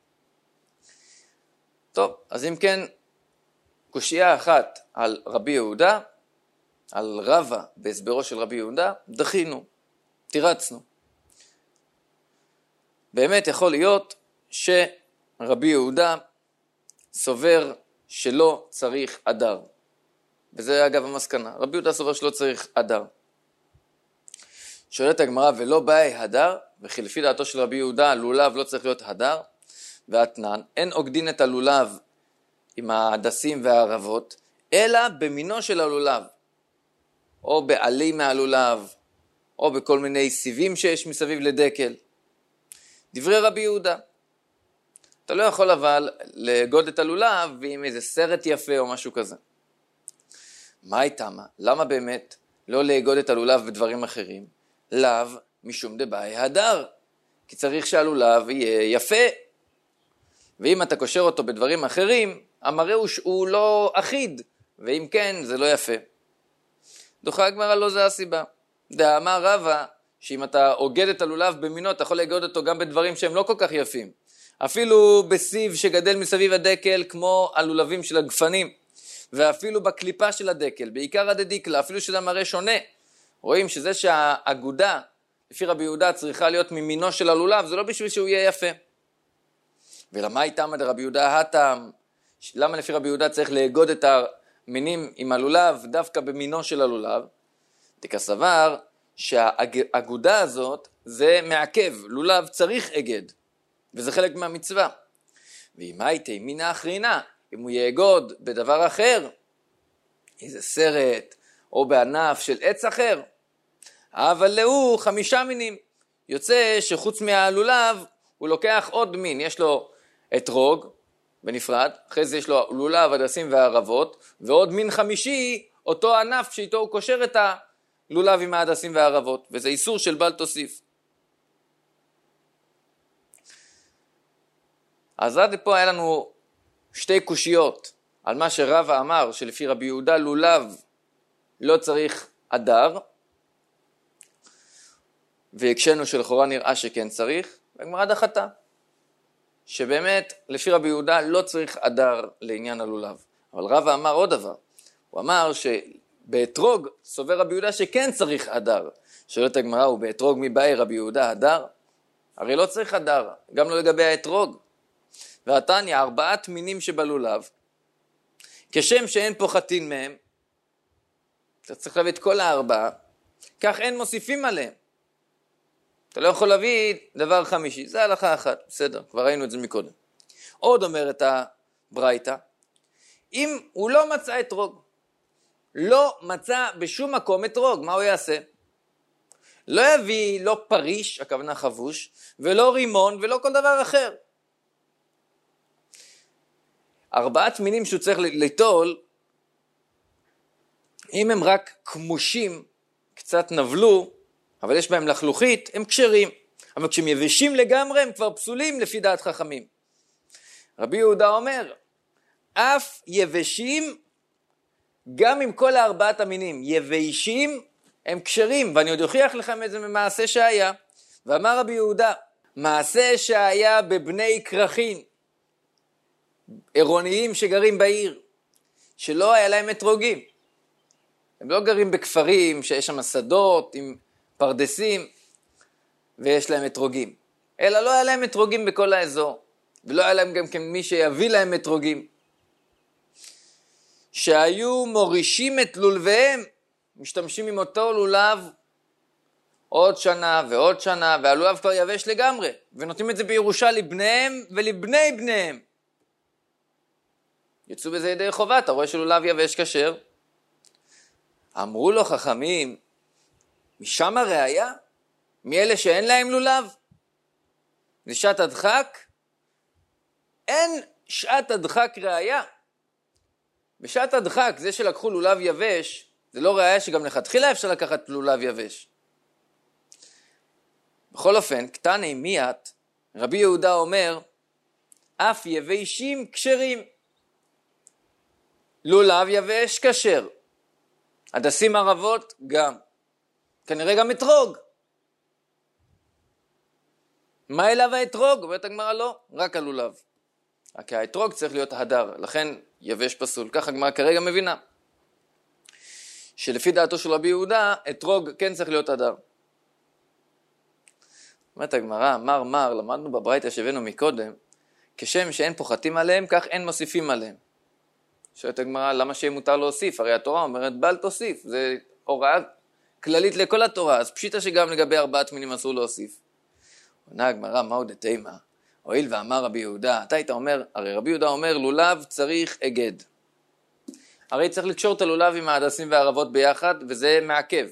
טוב, אז אם כן, קושייה אחת על רבי יהודה, על רבא בהסברו של רבי יהודה, דחינו, תירצנו. באמת יכול להיות שרבי יהודה סובר שלא צריך אדר. וזה אגב המסקנה. רבי יהודה סובר שלא צריך אדר. שואלת הגמרא, ולא באי הדר, וכי לפי דעתו של רבי יהודה, לולב לא צריך להיות הדר, והתנן, אין עוקדין את הלולב עם ההדסים והערבות, אלא במינו של הלולב, או בעלי מהלולב, או בכל מיני סיבים שיש מסביב לדקל. דברי רבי יהודה. אתה לא יכול אבל לגוד את הלולב עם איזה סרט יפה או משהו כזה. מה הייתה מה? למה באמת לא לגוד את הלולב בדברים אחרים? לאו משום דבאי הדר. כי צריך שהלולב יהיה יפה. ואם אתה קושר אותו בדברים אחרים, המראה הוא, הוא לא אחיד. ואם כן, זה לא יפה. דוחה הגמרא לא זה הסיבה. דאמר רבא, שאם אתה אוגד את הלולב במינו, אתה יכול לגוד אותו גם בדברים שהם לא כל כך יפים. אפילו בסיב שגדל מסביב הדקל, כמו הלולבים של הגפנים, ואפילו בקליפה של הדקל, בעיקר הדדיקלה, אפילו שזה מראה שונה. רואים שזה שהאגודה, לפי רבי יהודה, צריכה להיות ממינו של הלולב, זה לא בשביל שהוא יהיה יפה. ולמה איתם עד רבי יהודה הטעם? למה לפי רבי יהודה צריך לאגוד את המינים עם הלולב, דווקא במינו של הלולב? דכסבר, שהאגודה הזאת זה מעכב, לולב צריך אגד, וזה חלק מהמצווה. ואם הייתי מינה אחרינה, אם הוא יאגוד בדבר אחר, איזה סרט, או בענף של עץ אחר, אבל לו חמישה מינים. יוצא שחוץ מהלולב, הוא לוקח עוד מין, יש לו אתרוג בנפרד, אחרי זה יש לו לולב, הדסים והערבות, ועוד מין חמישי, אותו ענף שאיתו הוא קושר את הלולב עם ההדסים והערבות, וזה איסור של בל תוסיף. אז עד פה היה לנו שתי קושיות על מה שרבא אמר, שלפי רבי יהודה לולב לא צריך אדר, והקשנו שלכאורה נראה שכן צריך, והגמרא דחתה, שבאמת לפי רבי יהודה לא צריך אדר לעניין הלולב. אבל רבא אמר עוד דבר, הוא אמר שבאתרוג סובר רבי יהודה שכן צריך אדר. שואלת הגמרא, הוא באתרוג מבאי רבי יהודה אדר? הרי לא צריך אדר, גם לא לגבי האתרוג. והתניא, ארבעת מינים שבלולב, כשם שאין פוחתין מהם, אתה צריך להביא את כל הארבעה, כך אין מוסיפים עליהם. אתה לא יכול להביא דבר חמישי, זה הלכה אחת, בסדר, כבר ראינו את זה מקודם. עוד אומרת הברייתא, אם הוא לא מצא אתרוג, לא מצא בשום מקום אתרוג, מה הוא יעשה? לא יביא לא פריש, הכוונה חבוש, ולא רימון, ולא כל דבר אחר. ארבעת מינים שהוא צריך ליטול, אם הם רק כמושים, קצת נבלו, אבל יש בהם לחלוכית, הם כשרים. אבל כשהם יבשים לגמרי, הם כבר פסולים לפי דעת חכמים. רבי יהודה אומר, אף יבשים, גם עם כל הארבעת המינים, יבשים, הם כשרים, ואני עוד אוכיח לכם את זה ממעשה שהיה. ואמר רבי יהודה, מעשה שהיה בבני כרכין, עירוניים שגרים בעיר, שלא היה להם אתרוגים. הם לא גרים בכפרים שיש שם שדות עם פרדסים ויש להם אתרוגים. אלא לא היה להם אתרוגים בכל האזור. ולא היה להם גם מי שיביא להם אתרוגים. שהיו מורישים את לולביהם, משתמשים עם אותו לולב עוד שנה ועוד שנה, והלולב כבר יבש לגמרי. ונותנים את זה בירושה לבניהם ולבני בניהם. יצאו בזה ידי חובה, אתה רואה שלולב יבש כשר. אמרו לו חכמים, משם הראיה? מאלה שאין להם לולב? זה שעת הדחק? אין שעת הדחק ראיה. בשעת הדחק, זה שלקחו לולב יבש, זה לא ראיה שגם לכתחילה אפשר לקחת לולב יבש. בכל אופן, קטני מיית, רבי יהודה אומר, אף יבשים כשרים. לולב יבש כשר. הדסים ערבות גם. כנראה גם אתרוג. מה אליו האתרוג? אומרת הגמרא לא, רק הלולב. כי האתרוג צריך להיות הדר, לכן יבש פסול. ככה הגמרא כרגע מבינה. שלפי דעתו של רבי יהודה, אתרוג כן צריך להיות הדר. אומרת הגמרא, מר מר, למדנו בברייתא שהבאנו מקודם, כשם שאין פוחתים עליהם, כך אין מוסיפים עליהם. שואלת הגמרא, למה שיהיה מותר להוסיף? הרי התורה אומרת, בל תוסיף. זה הוראה כללית לכל התורה, אז פשיטה שגם לגבי ארבעת מינים אסור להוסיף. עונה הגמרא, מהו דתימה? הואיל ואמר רבי יהודה, אתה היית אומר, הרי רבי יהודה אומר, לולב צריך אגד. הרי צריך לקשור את הלולב עם ההדסים והערבות ביחד, וזה מעכב.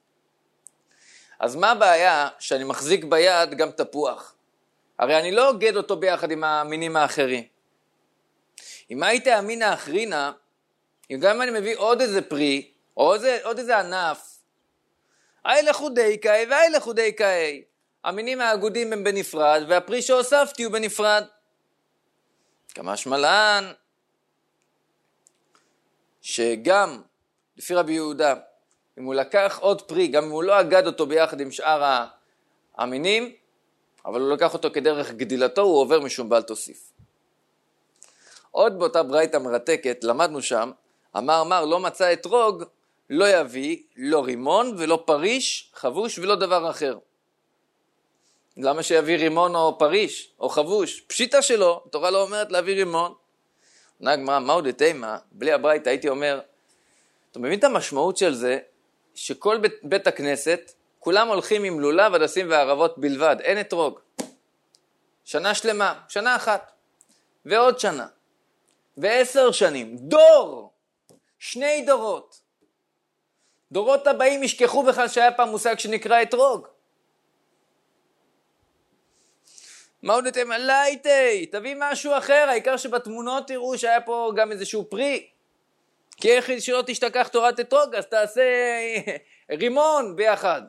אז מה הבעיה שאני מחזיק ביד גם תפוח? הרי אני לא אגד אותו ביחד עם המינים האחרים. אם היית אמין האחרינה, אם גם אני מביא עוד איזה פרי, או עוד איזה, עוד איזה ענף, אי לחודי קאי ואי לחודי קאי. המינים האגודים הם בנפרד, והפרי שהוספתי הוא בנפרד. כמה שמלן, שגם, לפי רבי יהודה, אם הוא לקח עוד פרי, גם אם הוא לא אגד אותו ביחד עם שאר המינים, אבל הוא לקח אותו כדרך גדילתו, הוא עובר משום בל תוסיף. עוד באותה ברייתא מרתקת, למדנו שם, אמר מר לא מצא אתרוג, לא יביא, לא רימון ולא פריש, חבוש ולא דבר אחר. למה שיביא רימון או פריש או חבוש? פשיטה שלו, התורה לא אומרת להביא רימון. עונה הגמרא, מהו דתימה? בלי הברייתא הייתי אומר, אתה מבין את המשמעות של זה, שכל בית, בית הכנסת, כולם הולכים עם לולב, הדסים וערבות בלבד, אין אתרוג. שנה שלמה, שנה אחת, ועוד שנה, ועשר שנים, דור, שני דורות. דורות הבאים ישכחו בכלל שהיה פעם מושג שנקרא אתרוג. מה עוד אתם? לא הייתי, תביא משהו אחר, העיקר שבתמונות תראו שהיה פה גם איזשהו פרי. כי איך שלא תשתכח תורת אתרוג, אז תעשה רימון ביחד.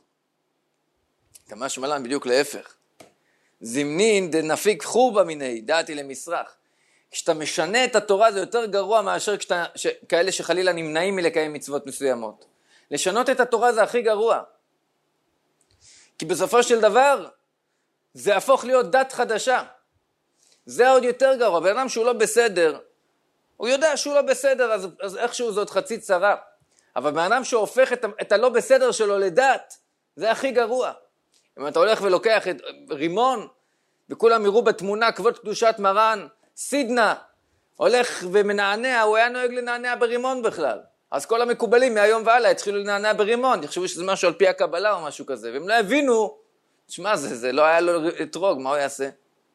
כמה שמלן בדיוק להפך. זמנין דנפיק חורבה מיני, דעתי למסרח. כשאתה משנה את התורה זה יותר גרוע מאשר כשאתה, ש, כאלה שחלילה נמנעים מלקיים מצוות מסוימות. לשנות את התורה זה הכי גרוע. כי בסופו של דבר, זה הפוך להיות דת חדשה. זה עוד יותר גרוע. בן אדם שהוא לא בסדר, הוא יודע שהוא לא בסדר, אז, אז איכשהו זאת חצי צרה. אבל בן אדם שהופך את, את הלא בסדר שלו לדת, זה הכי גרוע. אם אתה הולך ולוקח את רימון, וכולם יראו בתמונה כבוד קדושת מרן, סידנה, הולך ומנענע, הוא היה נוהג לנענע ברימון בכלל. אז כל המקובלים מהיום והלאה התחילו לנענע ברימון, יחשבו שזה משהו על פי הקבלה או משהו כזה, והם לא הבינו, תשמע, זה, זה לא היה לו אתרוג, מה הוא יעשה?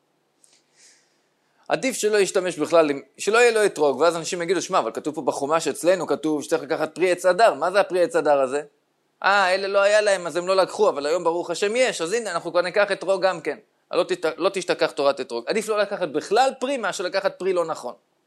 עדיף שלא ישתמש בכלל, שלא יהיה לו אתרוג, ואז אנשים יגידו, שמע, אבל כתוב פה בחומש אצלנו, כתוב שצריך לקחת פרי עץ הדר, מה זה הפרי עץ הדר הזה? אה, אלה לא היה להם, אז הם לא לקחו, אבל היום ברוך השם יש, אז הנה, אנחנו כבר ניקח אתרוג גם כן. לא, תת, לא תשתכח תורת אתרוג. עדיף לא לקחת בכלל פרי, מאשר לקחת פרי לא נכון.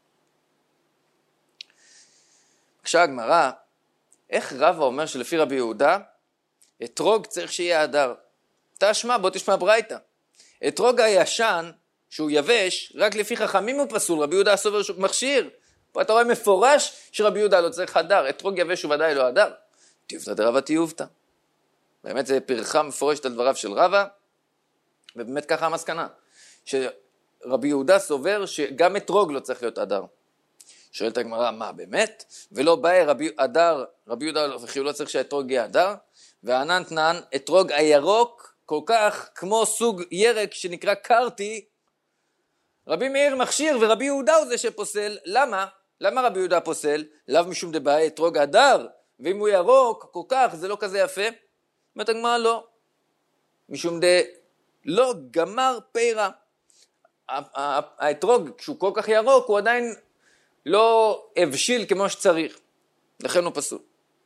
כשהגמרא, איך רבא אומר שלפי רבי יהודה, אתרוג צריך שיהיה הדר? תשמע, בוא תשמע ברייתא. אתרוג הישן, שהוא יבש, רק לפי חכמים הוא פסול, רבי יהודה סובר שהוא מכשיר. פה אתה רואה מפורש שרבי יהודה לא צריך הדר, אתרוג יבש הוא ודאי לא הדר. תיובתא דרבא תיובתא. באמת זה פרחה מפורשת על דבריו של רבא, ובאמת ככה המסקנה, שרבי יהודה סובר שגם אתרוג לא צריך להיות הדר. שואלת הגמרא, מה באמת? ולא באי רבי הדר, רבי יהודה לא צריך שהאתרוג יהיה הדר, וענן תנן, אתרוג הירוק כל כך כמו סוג ירק שנקרא קרטי, רבי מאיר מכשיר ורבי יהודה הוא זה שפוסל. למה? למה רבי יהודה פוסל? לאו משום דבאי אתרוג הדר, ואם הוא ירוק כל כך זה לא כזה יפה. אומרת הגמרא לא, משום ד... לא גמר פירה. האתרוג כשהוא כל כך ירוק הוא עדיין לא הבשיל כמו שצריך, לכן הוא פסול.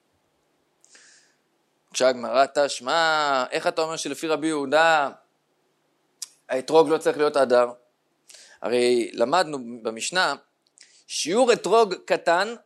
כשהגמרא תשמע, איך אתה אומר שלפי רבי יהודה האתרוג לא צריך להיות הדר? הרי למדנו במשנה שיעור אתרוג קטן,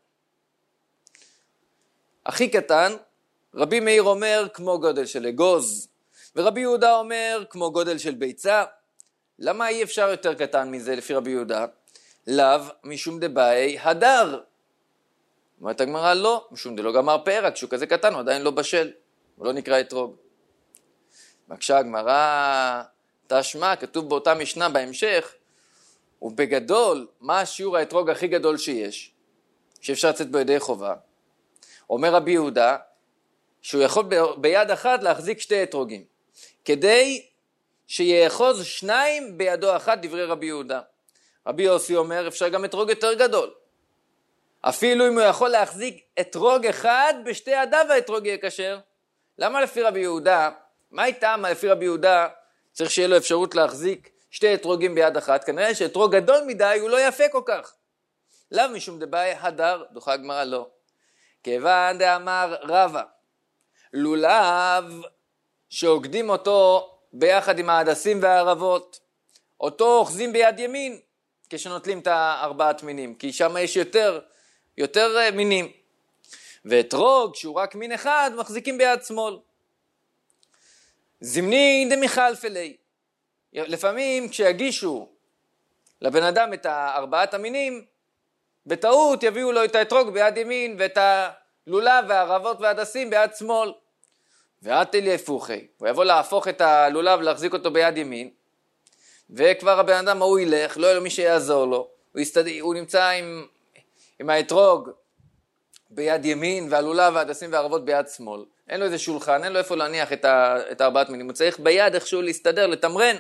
הכי קטן, רבי מאיר אומר כמו גודל של אגוז, ורבי יהודה אומר כמו גודל של ביצה. למה אי אפשר יותר קטן מזה לפי רבי יהודה? לאו משום דבאי הדר. אומרת הגמרא לא, משום דלא גמר פרק, כשהוא כזה קטן הוא עדיין לא בשל, הוא לא נקרא אתרוג. בבקשה הגמרא תשמע, כתוב באותה משנה בהמשך, ובגדול, מה השיעור האתרוג הכי גדול שיש, שאפשר לצאת בו ידי חובה? אומר רבי יהודה, שהוא יכול ביד אחת להחזיק שתי אתרוגים, כדי שיאחוז שניים בידו אחת, דברי רבי יהודה. רבי יוסי אומר, אפשר גם אתרוג יותר גדול. אפילו אם הוא יכול להחזיק אתרוג אחד בשתי ידיו, האתרוג יהיה כשר. למה לפי רבי יהודה? מה איתה? מה לפי רבי יהודה צריך שיהיה לו אפשרות להחזיק שתי אתרוגים ביד אחת? כנראה שאתרוג גדול מדי הוא לא יפה כל כך. לאו משום דבאי הדר, דוחה הגמרא לא. כיוון דאמר רבא, לולב שעוקדים אותו ביחד עם ההדסים והערבות, אותו אוחזים ביד ימין כשנוטלים את הארבעת מינים, כי שם יש יותר, יותר מינים. ואתרוג שהוא רק מין אחד מחזיקים ביד שמאל. זמני דמיכלפלי, לפעמים כשיגישו לבן אדם את הארבעת המינים, בטעות יביאו לו את האתרוג ביד ימין ואת הלולב והערבות וההדסים ביד שמאל. ועתי לי הפוכי, הוא יבוא להפוך את הלולב להחזיק אותו ביד ימין, וכבר הבן אדם הוא ילך, לא יהיה לו מי שיעזור לו, הוא, יסתד... הוא נמצא עם, עם האתרוג ביד ימין והלולב וההדסים והערבות ביד שמאל, אין לו איזה שולחן, אין לו איפה להניח את, ה... את הארבעת מינים, הוא צריך ביד איכשהו להסתדר, לתמרן.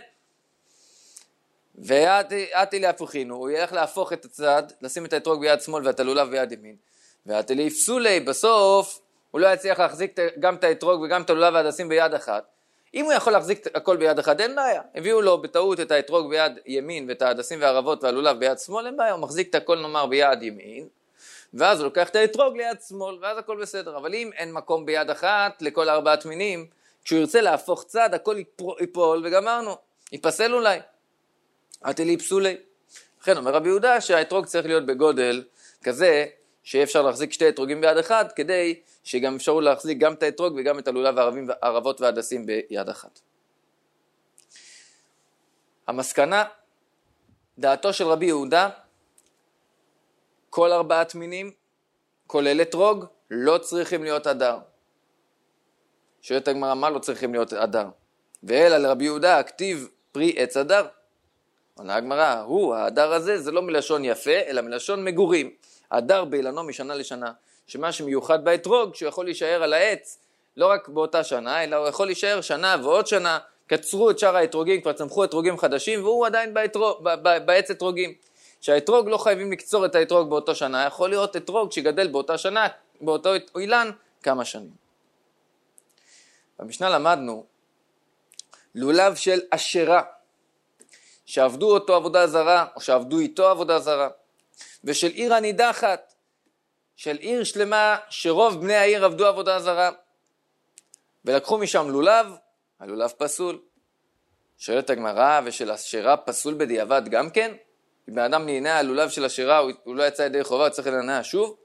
ועתי לי הפוכינו, הוא ילך להפוך את הצד, לשים את האתרוג ביד שמאל ואת הלולב ביד ימין, ועתי לי הפסולי, בסוף הוא לא יצליח להחזיק גם את האתרוג וגם את הלולב וההדסים ביד אחת. אם הוא יכול להחזיק הכל ביד אחת, אין בעיה. הביאו לו בטעות את האתרוג ביד ימין ואת ההדסים והערבות והלולב ביד שמאל, אין בעיה, הוא מחזיק את הכל נאמר ביד ימין, ואז הוא לוקח את האתרוג ליד שמאל, ואז הכל בסדר. אבל אם אין מקום ביד אחת לכל ארבעת מינים, כשהוא ירצה להפוך צד, הכל ייפול וגמרנו, ייפסל אולי. עתי לי פסולי. לכן אומר רבי יהודה שהאתרוג צריך להיות בגודל כזה, שיהיה אפשר להחזיק שתי אתרוגים ביד אחת, כדי שגם אפשרו להחזיק גם את האתרוג וגם את הלולב והערבות וההדסים ביד אחת. המסקנה, דעתו של רבי יהודה, כל ארבעת מינים, כולל אתרוג, לא צריכים להיות הדר. שואלת הגמרא, מה לא צריכים להיות הדר? ואלא לרבי יהודה, הכתיב פרי עץ הדר. עונה הגמרא, הוא, ההדר הזה, זה לא מלשון יפה, אלא מלשון מגורים. הדר באילנו משנה לשנה, שמה שמיוחד באתרוג, שהוא יכול להישאר על העץ, לא רק באותה שנה, אלא הוא יכול להישאר שנה ועוד שנה, קצרו את שאר האתרוגים, כבר צמחו אתרוגים חדשים, והוא עדיין באתרוג, בעץ אתרוגים. שהאתרוג לא חייבים לקצור את האתרוג באותו שנה, יכול להיות אתרוג שגדל באותה שנה, באותו אילן, כמה שנים. במשנה למדנו, לולב של אשרה, שעבדו אותו עבודה זרה, או שעבדו איתו עבודה זרה, ושל עיר הנידחת, של עיר שלמה שרוב בני העיר עבדו עבודה זרה, ולקחו משם לולב, הלולב פסול. שואלת הגמרא, ושל אשרה פסול בדיעבד גם כן? אם בן אדם נהנה הלולב של אשרה, הוא לא יצא ידי חובה, הוא צריך לנהנה שוב?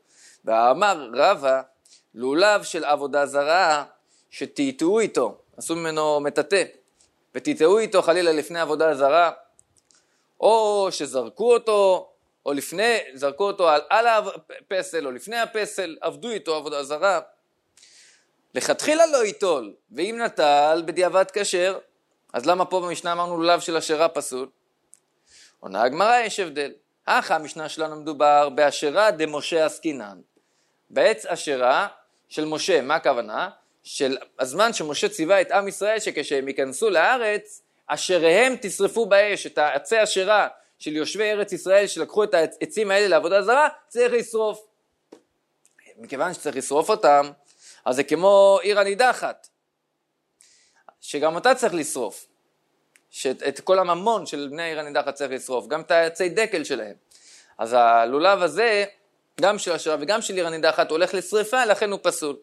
ואמר רבא, לולב של עבודה זרה, שתיטעו איתו, עשו ממנו מטאטא, ותיטעו איתו חלילה לפני עבודה זרה, או שזרקו אותו, או לפני, זרקו אותו על, על הפסל, או לפני הפסל, עבדו איתו עבודה זרה. לכתחילה לא ייטול, ואם נטל בדיעבד כשר, אז למה פה במשנה אמרנו לולב של אשרה פסול? עונה הגמרא, יש הבדל. אך המשנה שלנו מדובר באשרה דמשה עסקינן. בעץ אשרה של משה, מה הכוונה? של הזמן שמשה ציווה את עם ישראל שכשהם ייכנסו לארץ, אשריהם תשרפו באש, את העצי אשרה של יושבי ארץ ישראל שלקחו את העצים האלה לעבודה זרה, צריך לשרוף. מכיוון שצריך לשרוף אותם, אז זה כמו עיר הנידחת, שגם אותה צריך לשרוף. שאת כל הממון של בני העיר הנידחת צריך לשרוף, גם את העצי דקל שלהם. אז הלולב הזה, גם של אשרה וגם של עיר הנידחת, הולך לשריפה, לכן הוא פסול.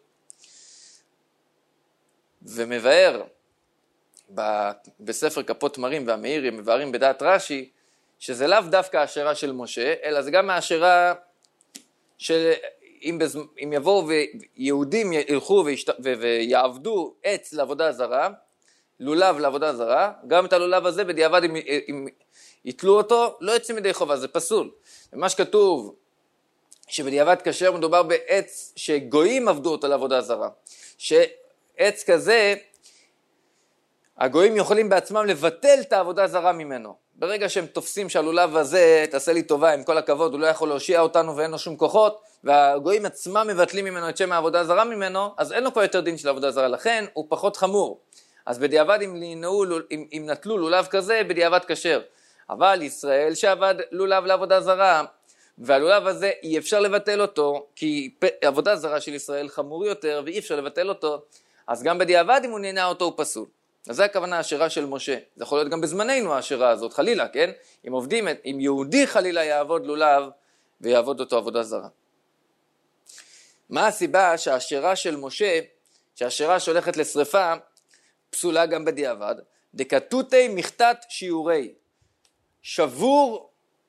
ומבאר בספר כפות תמרים והמאירים, מבארים בדעת רש"י, שזה לאו דווקא האשרה של משה, אלא זה גם האשרה של, אם, בז... אם יבואו ויהודים ילכו וישת... ו... ויעבדו עץ לעבודה זרה, לולב לעבודה זרה, גם את הלולב הזה בדיעבד אם, אם יתלו אותו, לא יוצאים ידי חובה, זה פסול. ומה שכתוב, שבדיעבד כשר מדובר בעץ שגויים עבדו אותו לעבודה זרה, שעץ כזה, הגויים יכולים בעצמם לבטל את העבודה זרה ממנו. ברגע שהם תופסים שהלולב הזה, תעשה לי טובה, עם כל הכבוד, הוא לא יכול להושיע אותנו ואין לו שום כוחות, והגויים עצמם מבטלים ממנו את שם העבודה זרה ממנו, אז אין לו כבר יותר דין של עבודה זרה, לכן הוא פחות חמור. אז בדיעבד אם, לינאו, אם, אם נטלו לולב כזה, בדיעבד כשר. אבל ישראל שעבד לולב לעבודה זרה, והלולב הזה אי אפשר לבטל אותו, כי עבודה זרה של ישראל חמור יותר ואי אפשר לבטל אותו, אז גם בדיעבד אם הוא נהנה אותו הוא פסול. אז זה הכוונה האשרה של משה. זה יכול להיות גם בזמננו האשרה הזאת, חלילה, כן? אם עובדים, אם יהודי חלילה יעבוד לולב ויעבוד אותו עבודה זרה. מה הסיבה שהאשרה של משה, שהאשרה שהולכת לשריפה, פסולה גם בדיעבד? דקתותי מכתת שיעורי, שבור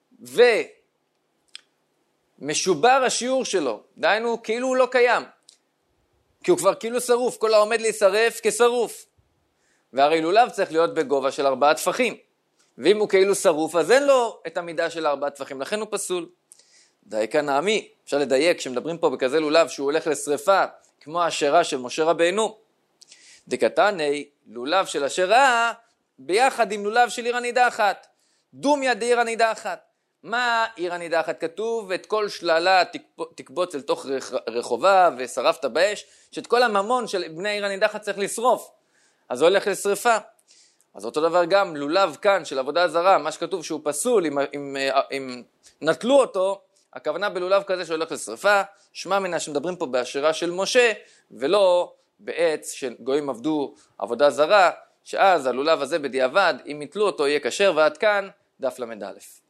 ומשובר השיעור שלו, דהיינו כאילו הוא לא קיים, כי הוא כבר כאילו שרוף, כל העומד להישרף כשרוף. והרי לולב צריך להיות בגובה של ארבעה טפחים, ואם הוא כאילו שרוף אז אין לו את המידה של ארבעה טפחים, לכן הוא פסול. די כאן נעמי, אפשר לדייק כשמדברים פה בכזה לולב שהוא הולך לשריפה, כמו האשרה של משה רבינו. דקתני, לולב של אשרה ביחד עם לולב של עיר הנידחת, דומיה דעיר הנידחת. מה עיר הנידחת? כתוב את כל שללה תקבוץ אל תוך רחובה ושרפת באש, שאת כל הממון של בני עיר הנידחת צריך לשרוף, אז הוא הולך לשריפה. אז אותו דבר גם לולב כאן של עבודה זרה, מה שכתוב שהוא פסול, אם, אם, אם נטלו אותו, הכוונה בלולב כזה שהולך לשריפה, שמע מנה שמדברים פה באשרה של משה, ולא בעץ שגויים עבדו עבודה זרה, שאז הלולב הזה בדיעבד, אם יתלו אותו יהיה כשר. ועד כאן דף למד א'.